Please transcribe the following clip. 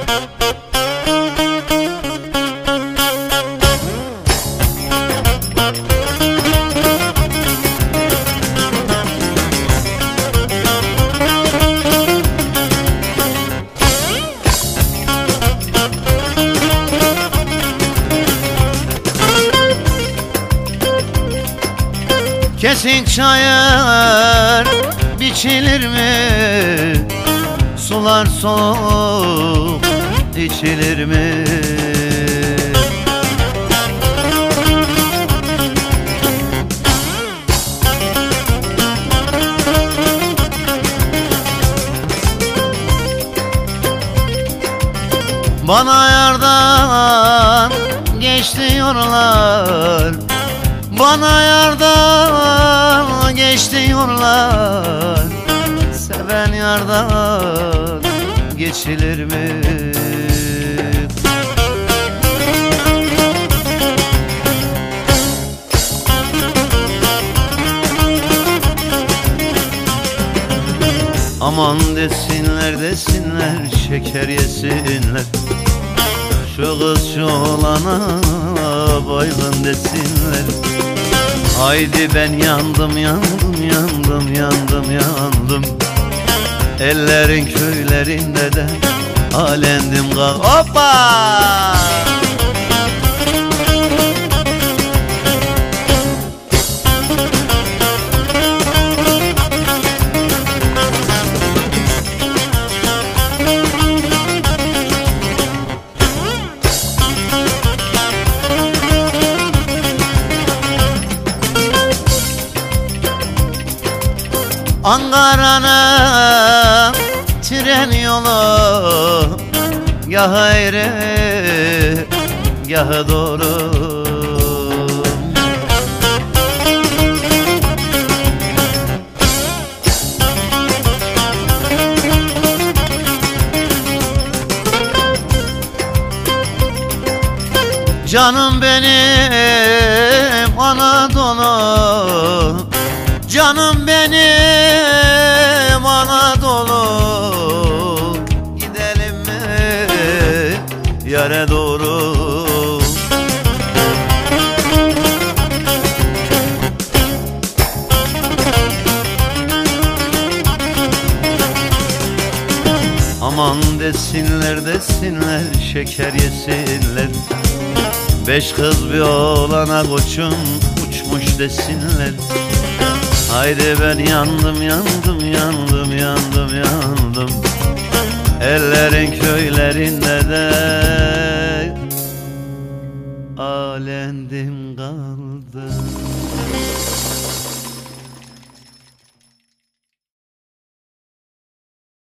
Kesik çayır biçilir mi? Sular soğuk içilir mi? Bana yardan geç diyorlar, bana yardan geç diyorlar. Seven yardan geçilir mi? Aman desinler desinler, şeker yesinler. Şu kız şu olana baygın desinler. Haydi ben yandım yandım yandım yandım yandım. Ellerin köylerinde de alendim kal. Hoppa! Ankara'nın tren yolu gah ayrı gah doğru. Canım benim Anadolu, canım benim Anadolu. Gidelim mi yere doğru? Aman desinler desinler, şeker yesinler. Beş kız bir oğlana koçum uçmuş desinler. Haydi ben yandım yandım yandım yandım yandım. Ellerin köylerinde de alendim kaldım.